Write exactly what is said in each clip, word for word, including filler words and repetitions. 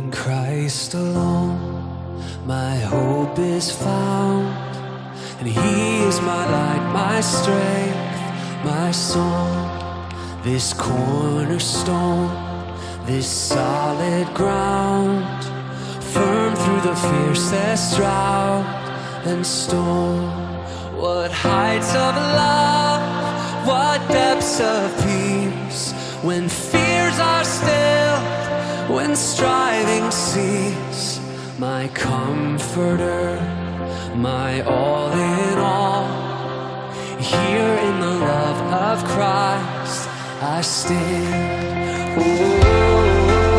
In Christ alone, my hope is found, and He is my light, my strength, my song. This cornerstone, this solid ground, firm through the fiercest drought and storm. What heights of love, what depths of peace, when fears are still, when striving cease. My comforter, my all in all, here in the love of Christ I stand. Oh.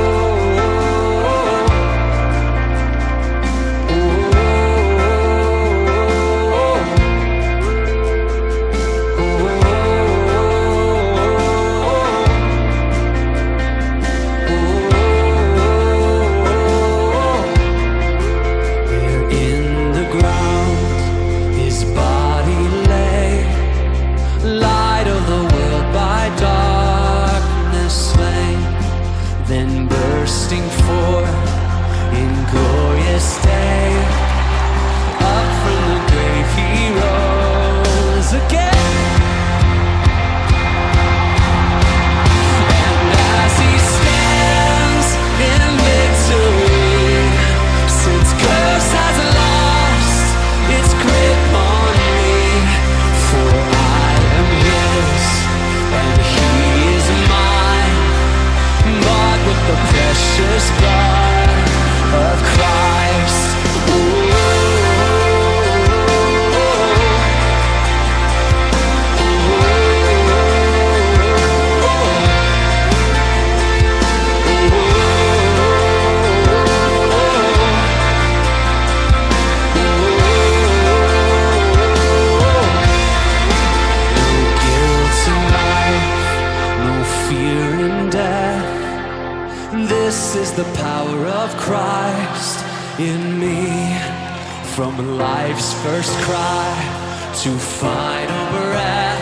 This is the power of Christ in me. From life's first cry to final breath,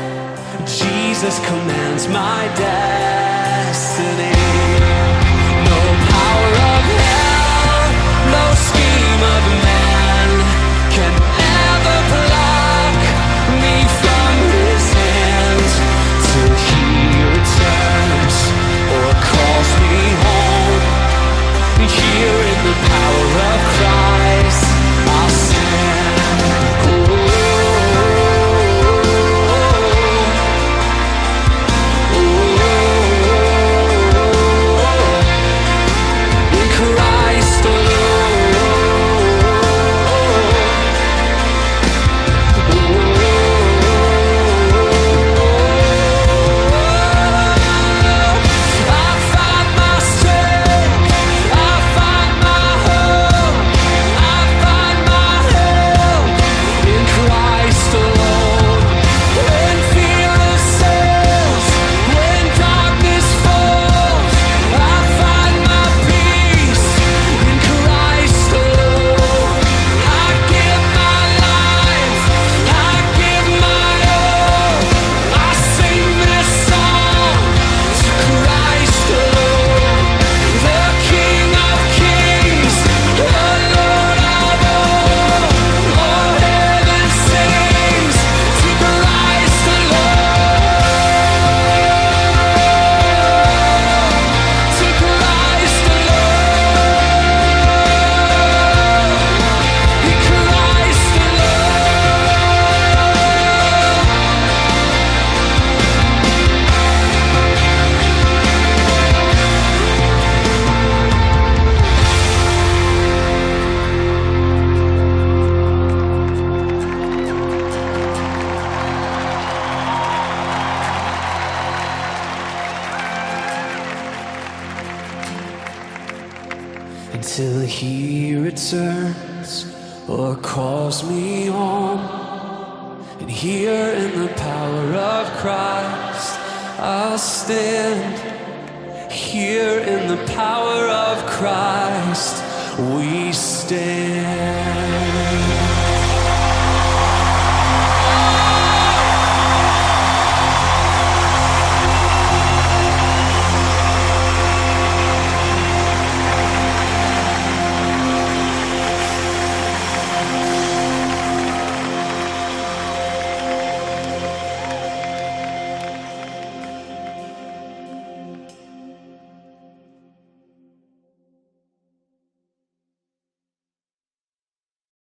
Jesus commands my destiny. No power of hell, no scheme of man can ever pluck me from His hands till He returns or calls me home. Here in the power of Christ I'll stand. Oh, oh, oh, in Christ alone. Until He returns or calls me home. And here in the power of Christ I'll stand. Here in the power of Christ we stand.